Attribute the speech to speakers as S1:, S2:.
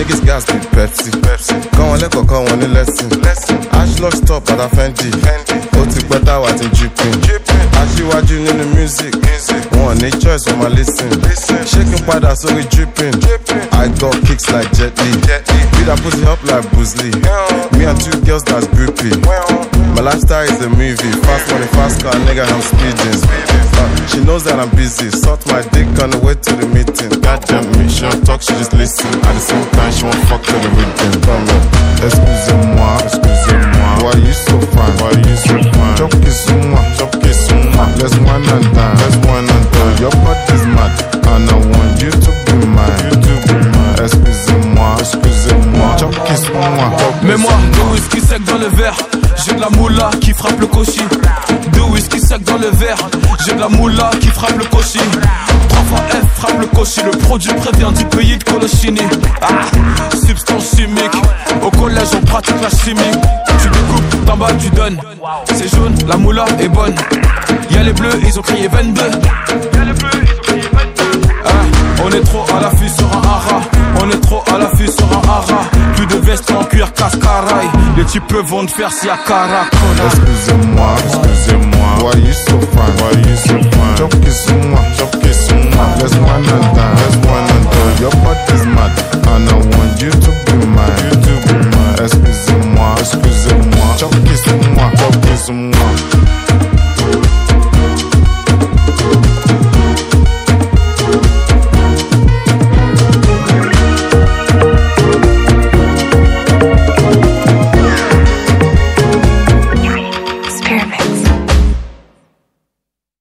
S1: Niggas gas be Pepsi. Quand on let go, quand on est lesson. Ashlock stop at a Fendi. Ó ti pẹ́ táwa ti dripping. Aṣíwájú nínú music. Wọ́n ní choice for my listen. Shaking padà sórí dripping. I got kicks like Jet Li. Beat that pussy up like Bruce Lee. Me and two girls that's groupie. My lifestyle is a movie. Fast money, fast car, nigga, I'm speeding. She knows that I'm busy. Sort my dick on the way to the meeting. Goddamn me, she don't talk, she just listen. At the same time, she won't fuck to the rhythm. Come on, excusez-moi, excusez-moi. Why you so fine? Why you so fine? Chop kiss-moi, chop kiss-moi. Let's wine and dine, let's wine and dine. Your body's mad, and I want you to be mine. You to be mine. Excusez-moi, excusez-moi. Chop kiss-moi.
S2: Mets-moi deux whisky sec dans le verre. J'ai de la moula qui frappe le cochi. Deux whisky sec dans le verre. J'ai de la moula qui frappe le cochi. 3 fois F frappe le cochi. Le produit prévient du pays de Colochini. Substance chimique. Au collège on pratique la chimie. Tu découpes, d'en bas tu donnes. C'est jaune, la moula est bonne. Y'a les bleus, ils ont crié 22. On est trop à l'affût sur un hara. On est trop à l'affût sur un hara. Plus de vestes en cuir cascaraï. Les types vont te faire si à Caracola.
S1: Excusez-moi, excusez-moi. Why you so fine? Why you so fine? Chop kiss-moi, chop kiss-moi. Let's wine and dine, let's wine and dine. Your body's